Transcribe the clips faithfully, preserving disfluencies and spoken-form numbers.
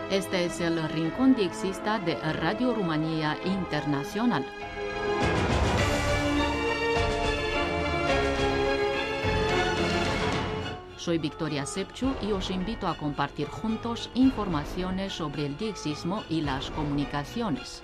Este es el Rincón Diexista de Radio Rumanía Internacional. Soy Victoria Sepciu y os invito a compartir juntos informaciones sobre el diexismo y las comunicaciones.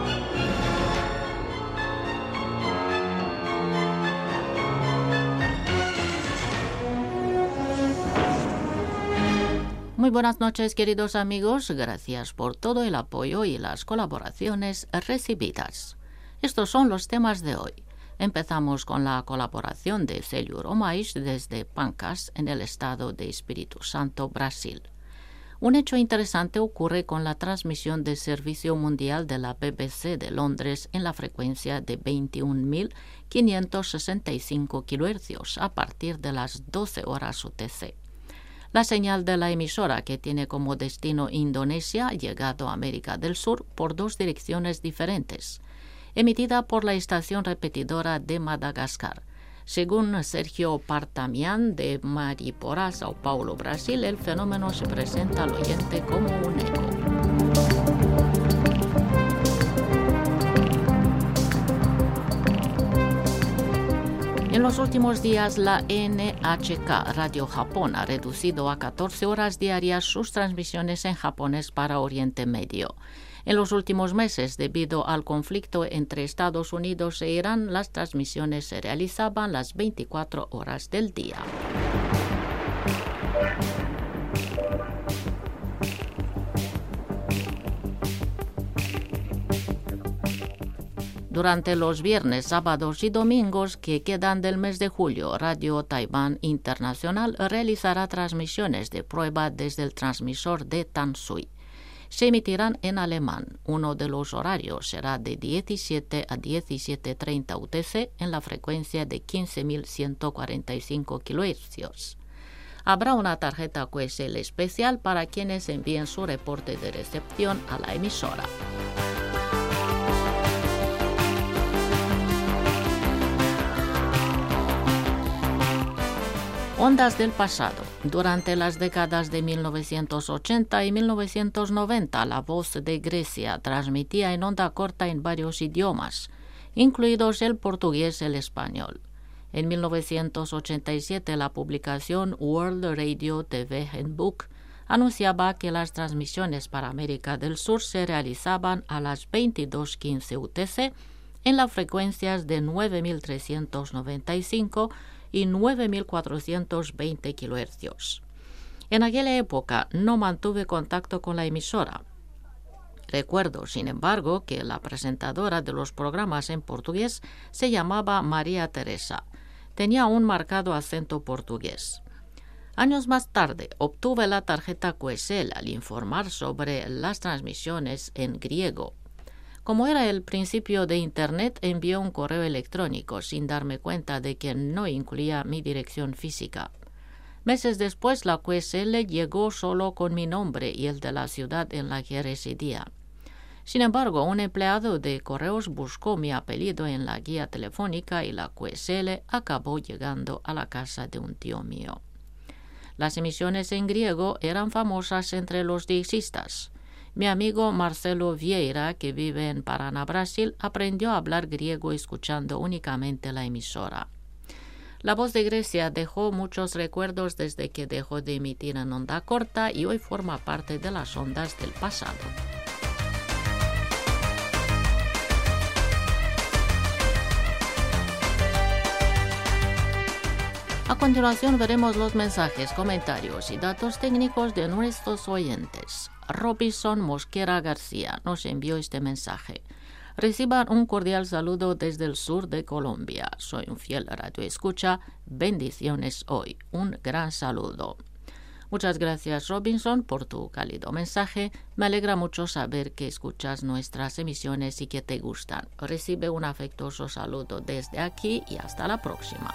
Muy buenas noches, queridos amigos. Gracias por todo el apoyo y las colaboraciones recibidas. Estos son los temas de hoy. Empezamos con la colaboración de Célio Romais desde Pancas, en el estado de Espíritu Santo, Brasil. Un hecho interesante ocurre con la transmisión del servicio mundial de la B B C de Londres en la frecuencia de veintiún mil quinientos sesenta y cinco kilohercios a partir de las doce horas U T C. La señal de la emisora, que tiene como destino Indonesia, ha llegado a América del Sur por dos direcciones diferentes, emitida por la estación repetidora de Madagascar. Según Sergio Partamián de Mariporá, Sao Paulo, Brasil, el fenómeno se presenta al oyente como un eco. En los últimos días, la N H K Radio Japón ha reducido a catorce horas diarias sus transmisiones en japonés para Oriente Medio. En los últimos meses, debido al conflicto entre Estados Unidos e Irán, las transmisiones se realizaban las veinticuatro horas del día. Durante los viernes, sábados y domingos que quedan del mes de julio, Radio Taiwán Internacional realizará transmisiones de prueba desde el transmisor de Tansui. Se emitirán en alemán. Uno de los horarios será de diecisiete a diecisiete treinta U T C en la frecuencia de quince mil ciento cuarenta y cinco kilohercios. Habrá una tarjeta Q S L especial para quienes envíen su reporte de recepción a la emisora. Ondas del pasado. Durante las décadas de mil novecientos ochenta y mil novecientos noventa, La Voz de Grecia transmitía en onda corta en varios idiomas, incluidos el portugués y el español. En mil novecientos ochenta y siete, la publicación World Radio T V Handbook anunciaba que las transmisiones para América del Sur se realizaban a las veintidós quince U T C en las frecuencias de nueve mil trescientos noventa y cinco y nueve mil cuatrocientos veinte kilohercios. En aquella época no mantuve contacto con la emisora. Recuerdo, sin embargo, que la presentadora de los programas en portugués se llamaba María Teresa. Tenía un marcado acento portugués. Años más tarde obtuve la tarjeta Q S L al informar sobre las transmisiones en griego. Como era el principio de Internet, envié un correo electrónico sin darme cuenta de que no incluía mi dirección física. Meses después, la Q S L llegó solo con mi nombre y el de la ciudad en la que residía. Sin embargo, un empleado de correos buscó mi apellido en la guía telefónica y la Q S L acabó llegando a la casa de un tío mío. Las emisiones en griego eran famosas entre los diexistas. Mi amigo Marcelo Vieira, que vive en Paraná, Brasil, aprendió a hablar griego escuchando únicamente la emisora. La Voz de Grecia dejó muchos recuerdos desde que dejó de emitir en onda corta y hoy forma parte de las ondas del pasado. A continuación veremos los mensajes, comentarios y datos técnicos de nuestros oyentes. Robinson Mosquera García nos envió este mensaje. Reciban un cordial saludo desde el sur de Colombia. Soy un fiel radioescucha. Bendiciones hoy. Un gran saludo. Muchas gracias, Robinson, por tu cálido mensaje. Me alegra mucho saber que escuchas nuestras emisiones y que te gustan. Recibe un afectuoso saludo desde aquí y hasta la próxima.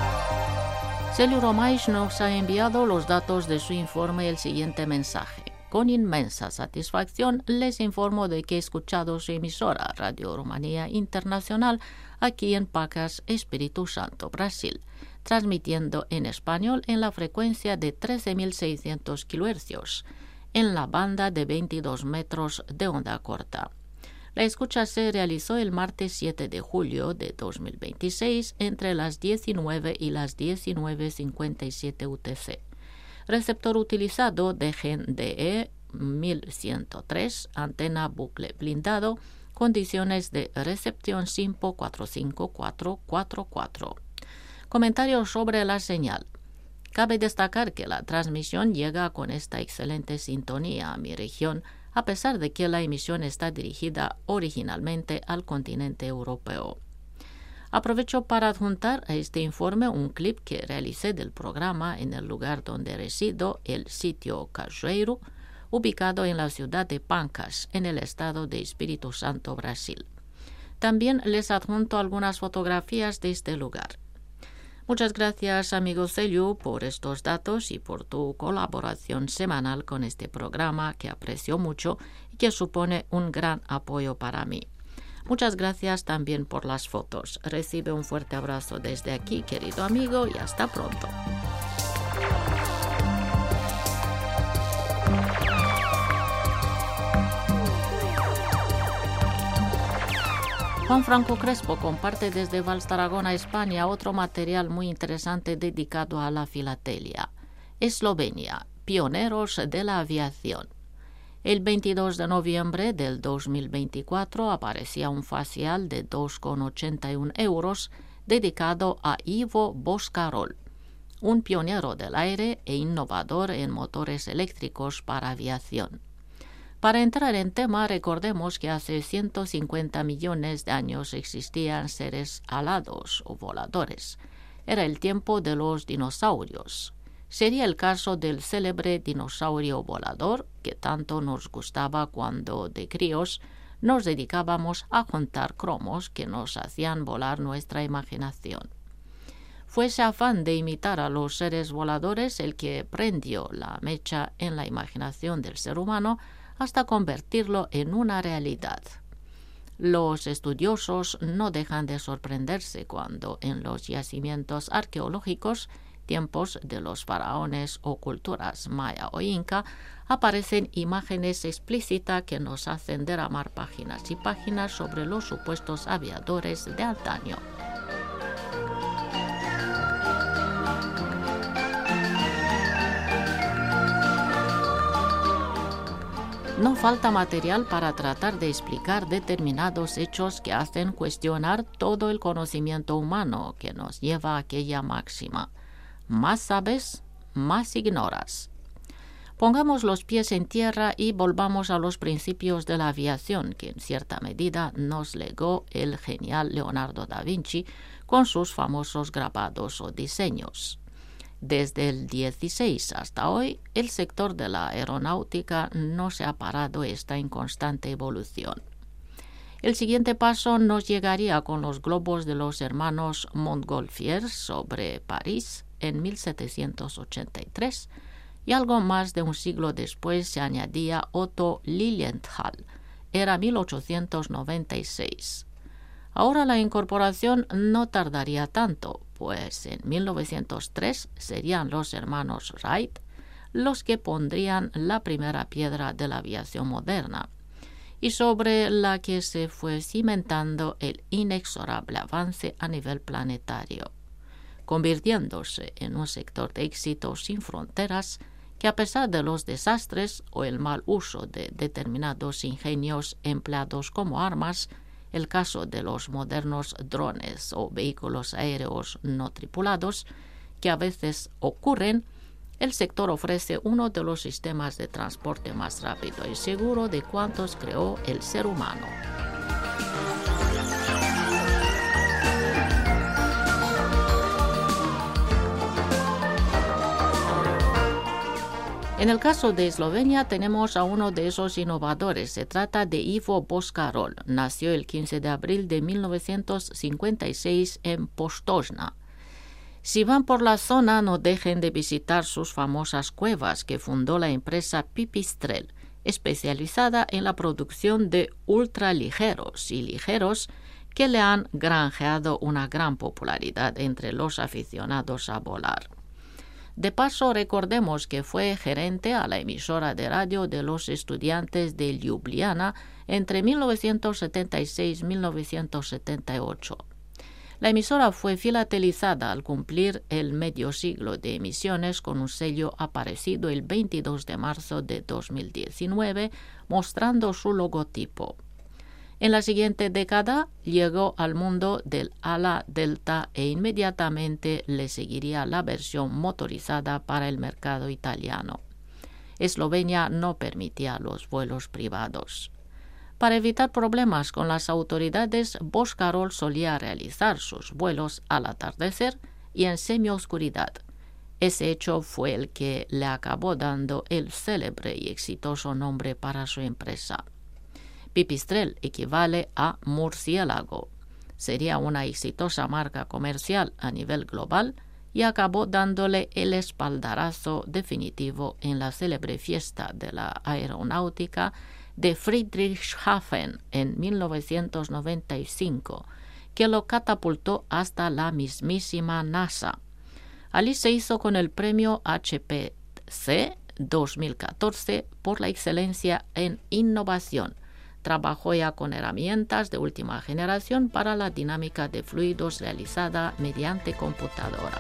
Célio Romais nos ha enviado los datos de su informe y el siguiente mensaje. con inmensa satisfacción les informo de que he escuchado su emisora Radio Rumanía Internacional aquí en Pacas, Espíritu Santo, Brasil, transmitiendo en español en la frecuencia de trece mil seiscientos kilohercios, en la banda de veintidós metros de onda corta. La escucha se realizó el martes siete de julio de dos mil veintiséis entre las diecinueve y las diecinueve cincuenta y siete U T C. Receptor utilizado D G D E mil ciento tres, antena bucle blindado, condiciones de recepción SINPO cuatro cinco cuatro cuatro cuatro. Comentarios sobre la señal. Cabe destacar que la transmisión llega con esta excelente sintonía a mi región, a pesar de que la emisión está dirigida originalmente al continente europeo. Aprovecho para adjuntar a este informe un clip que realicé del programa en el lugar donde resido, el sitio Cajueiro, ubicado en la ciudad de Pancas, en el estado de Espíritu Santo, Brasil. También les adjunto algunas fotografías de este lugar. Muchas gracias, amigo Celio, por estos datos y por tu colaboración semanal con este programa que aprecio mucho y que supone un gran apoyo para mí. Muchas gracias también por las fotos. Recibe un fuerte abrazo desde aquí, querido amigo, y hasta pronto. Juan Franco Crespo comparte desde Valls, Tarragona, España, otro material muy interesante dedicado a la filatelia. Eslovenia, pioneros de la aviación. El veintidós de noviembre del dos mil veinticuatro aparecía un facial de dos con ochenta y un euros dedicado a Ivo Boscarol, un pionero del aire e innovador en motores eléctricos para aviación. Para entrar en tema, recordemos que hace ciento cincuenta millones de años existían seres alados o voladores. Era el tiempo de los dinosaurios. Sería el caso del célebre dinosaurio volador que tanto nos gustaba cuando de críos nos dedicábamos a juntar cromos que nos hacían volar nuestra imaginación. Fue ese afán de imitar a los seres voladores el que prendió la mecha en la imaginación del ser humano hasta convertirlo en una realidad. Los estudiosos no dejan de sorprenderse cuando en los yacimientos arqueológicos, tiempos de los faraones o culturas maya o inca, aparecen imágenes explícitas que nos hacen derramar páginas y páginas sobre los supuestos aviadores de antaño. No falta material para tratar de explicar determinados hechos que hacen cuestionar todo el conocimiento humano que nos lleva a aquella máxima. Más sabes, más ignoras. Pongamos los pies en tierra y volvamos a los principios de la aviación que en cierta medida nos legó el genial Leonardo da Vinci con sus famosos grabados o diseños. Desde el dieciséis hasta hoy, el sector de la aeronáutica no se ha parado, está en constante evolución. El siguiente paso nos llegaría con los globos de los hermanos Montgolfier sobre París en mil setecientos ochenta y tres, y algo más de un siglo después se añadía Otto Lilienthal, era mil ochocientos noventa y seis. Ahora la incorporación no tardaría tanto, pues en mil novecientos tres serían los hermanos Wright los que pondrían la primera piedra de la aviación moderna, y sobre la que se fue cimentando el inexorable avance a nivel planetario, convirtiéndose en un sector de éxito sin fronteras que, a pesar de los desastres o el mal uso de determinados ingenios empleados como armas, el caso de los modernos drones o vehículos aéreos no tripulados, que a veces ocurren, el sector ofrece uno de los sistemas de transporte más rápido y seguro de cuantos creó el ser humano. En el caso de Eslovenia tenemos a uno de esos innovadores. Se trata de Ivo Boscarol. Nació el quince de abril de mil novecientos cincuenta y seis en Postojna. Si van por la zona, no dejen de visitar sus famosas cuevas que fundó la empresa Pipistrel, especializada en la producción de ultraligeros y ligeros que le han granjeado una gran popularidad entre los aficionados a volar. De paso, recordemos que fue gerente a la emisora de radio de los estudiantes de Ljubljana entre mil novecientos setenta y seis y mil novecientos setenta y ocho. La emisora fue filatelizada al cumplir el medio siglo de emisiones con un sello aparecido el veintidós de marzo de dos mil diecinueve, mostrando su logotipo. En la siguiente década llegó al mundo del ala delta e inmediatamente le seguiría la versión motorizada para el mercado italiano. Eslovenia no permitía los vuelos privados. Para evitar problemas con las autoridades, Boscarol solía realizar sus vuelos al atardecer y en semioscuridad. Ese hecho fue el que le acabó dando el célebre y exitoso nombre para su empresa. Pipistrel equivale a murciélago. Sería una exitosa marca comercial a nivel global y acabó dándole el espaldarazo definitivo en la célebre fiesta de la aeronáutica de Friedrichshafen en mil novecientos noventa y cinco, que lo catapultó hasta la mismísima NASA. Allí se hizo con el premio H P C dos mil catorce por la excelencia en innovación. Trabajó ya con herramientas de última generación para la dinámica de fluidos realizada mediante computadora.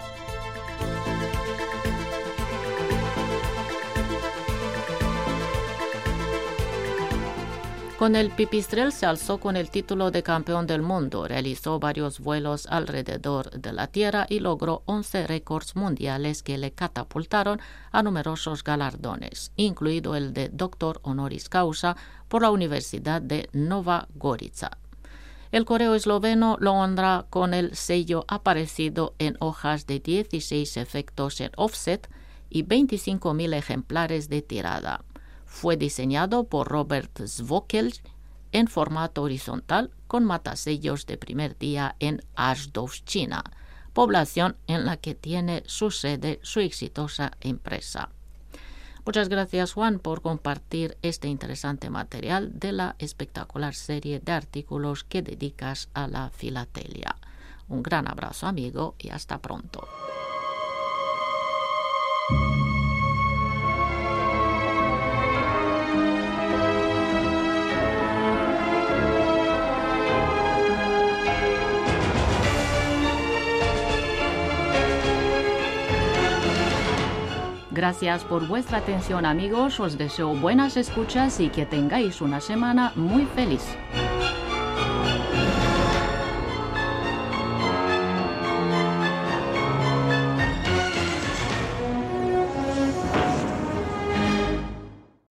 Con el Pipistrel se alzó con el título de campeón del mundo, realizó varios vuelos alrededor de la Tierra y logró once récords mundiales que le catapultaron a numerosos galardones, incluido el de doctor honoris causa por la Universidad de Nova Gorica. El correo esloveno lo honra con el sello aparecido en hojas de dieciséis efectos en offset y veinticinco mil ejemplares de tirada. Fue diseñado por Robert Zvokel en formato horizontal con matasellos de primer día en Asdovština, población en la que tiene su sede su exitosa empresa. Muchas gracias, Juan, por compartir este interesante material de la espectacular serie de artículos que dedicas a la filatelia. Un gran abrazo, amigo, y hasta pronto. Gracias por vuestra atención, amigos. Os deseo buenas escuchas y que tengáis una semana muy feliz.